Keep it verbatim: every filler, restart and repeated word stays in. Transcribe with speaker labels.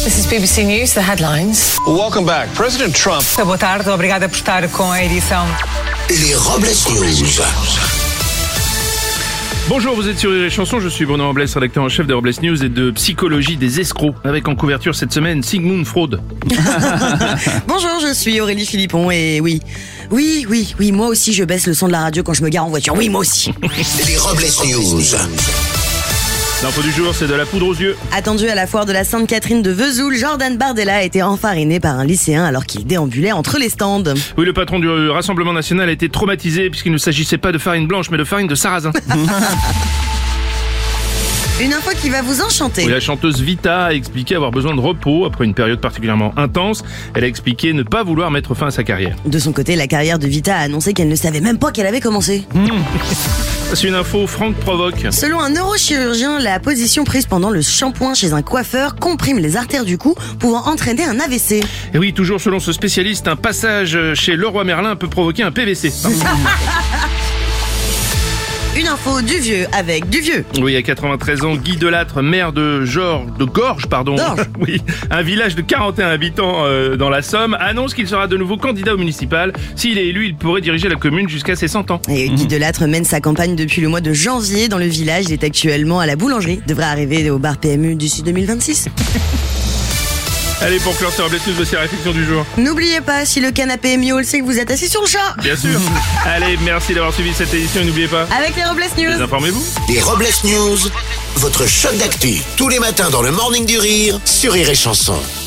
Speaker 1: This is B B C News, the headlines.
Speaker 2: Welcome back. President Trump.
Speaker 1: Boa tarde, obrigada por estar com a edição.
Speaker 3: Les Robles News.
Speaker 4: Bonjour, vous êtes sur Rire et Chanson, je suis Bruno Robles, rédacteur en chef de Robles News et de Psychologie des escrocs, avec en couverture cette semaine Sigmund Freud.
Speaker 5: Bonjour, je suis Aurélie Philippon et oui, oui, oui, oui, moi aussi je baisse le son de la radio quand je me gare en voiture, oui, moi aussi.
Speaker 3: Les Robles News.
Speaker 4: L'info du jour, c'est de la poudre aux yeux.
Speaker 5: Attendu à la foire de la Sainte-Catherine de Vesoul, Jordan Bardella a été enfariné par un lycéen alors qu'il déambulait entre les stands.
Speaker 4: Oui, le patron du Rassemblement National a été traumatisé puisqu'il ne s'agissait pas de farine blanche mais de farine de sarrasin.
Speaker 5: Une info qui va vous enchanter.
Speaker 4: Oui, la chanteuse Vita a expliqué avoir besoin de repos après une période particulièrement intense. Elle a expliqué ne pas vouloir mettre fin à sa carrière.
Speaker 5: De son côté, la carrière de Vita a annoncé qu'elle ne savait même pas qu'elle avait commencé.
Speaker 4: Mmh. C'est une info, Franck provoque.
Speaker 5: Selon un neurochirurgien, la position prise pendant le shampoing chez un coiffeur comprime les artères du cou, pouvant entraîner un A V C.
Speaker 4: Et oui, toujours selon ce spécialiste, un passage chez Leroy Merlin peut provoquer un P V C.
Speaker 5: Une info du vieux avec du vieux.
Speaker 4: Oui, à quatre-vingt-treize ans, Guy Delattre, maire de Georges, de Gorges, pardon.
Speaker 5: Gorges.
Speaker 4: Oui, un village de quarante et un habitants euh, dans la Somme, annonce qu'il sera de nouveau candidat au municipal. S'il est élu, il pourrait diriger la commune jusqu'à ses cent ans.
Speaker 5: Et Guy Delattre mène sa campagne depuis le mois de janvier dans le village. Il est actuellement à la boulangerie. Devrait arriver au bar P M U d'ici deux mille vingt-six.
Speaker 4: Allez, pour clore sur Robles News, voici la réflexion du jour.
Speaker 5: N'oubliez pas, si le canapé est miaule, c'est que vous êtes assis sur le chat.
Speaker 4: Bien sûr. Allez, merci d'avoir suivi cette édition et n'oubliez pas,
Speaker 5: Avec les Robles News.
Speaker 4: désinformez-vous.
Speaker 3: Les Robles News, votre choc d'actu, tous les matins dans le Morning du Rire sur Rire et Chanson.